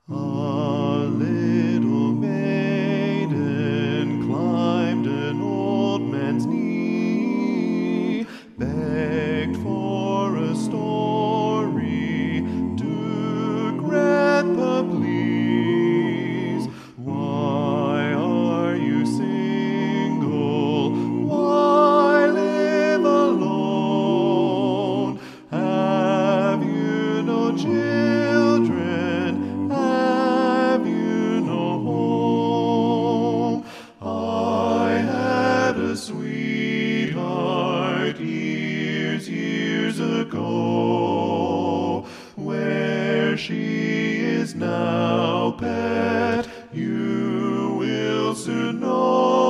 A little maiden climbed an old man's knee, begged for a story to Grandpa, please. Why are you single? Why live alone? Have you no children? Have you no home? I had a sweetheart years ago. Where she is now, pet, you will soon know.